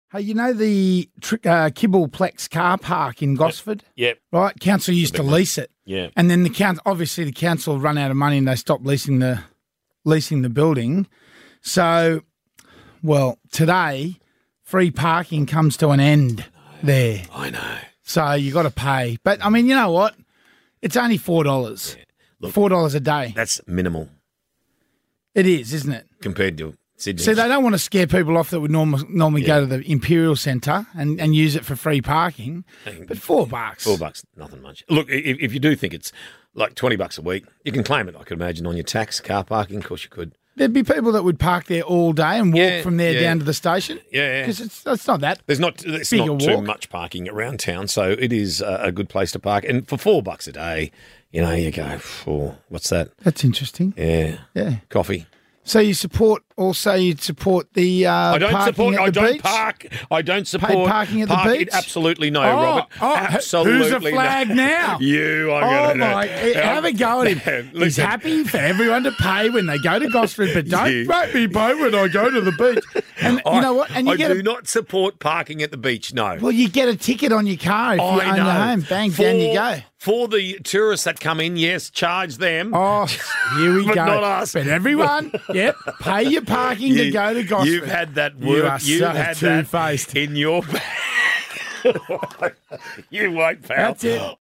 Hey, you know the Kibbleplex car park in Gosford? Yep. Right? Council used to lease it. Yeah. And then the council run out of money and they stopped leasing the building. So, well, today, free parking comes to an end there. I know. So you got to pay. But, I mean, you know what? It's only $4. Yeah. Look, $4 a day. That's minimal It is, isn't it? compared to Sydney. See, they don't want to scare people off that would normally go to the Imperial Centre and use it for free parking. But $4. $4, nothing much. Look, if you do think it's like $20 a week, you can claim it, I could imagine, on your tax, car parking. Of course you could. There'd be people that would park there all day and walk from there down to the station. Yeah. Because it's not that. It's not too walk. much parking around town, so it is a good place to park. And for $4 a day, you go, what's that? That's interesting. Yeah. Yeah. Coffee. So you'd support the I don't parking support. at I the don't beach? park. I don't support Paid parking at the beach? Absolutely no, Robert. Absolutely. Who's a flag no. now? You. I'm Oh gonna my! Have a go at him. He's Listen. happy for everyone to pay when they go to Gosford, but don't make me pay when I go to the beach. And you know what? And you I get do not support parking at the beach. No. well, you get a ticket on your car if you own your home. Bang, down you go. For the tourists that come in, yes, charge them. Oh, here we But go. not us. But everyone, pay your parking to go to Gosford. You've had that You work. are You've so had two-faced. that in your. You won't, pal. That's it.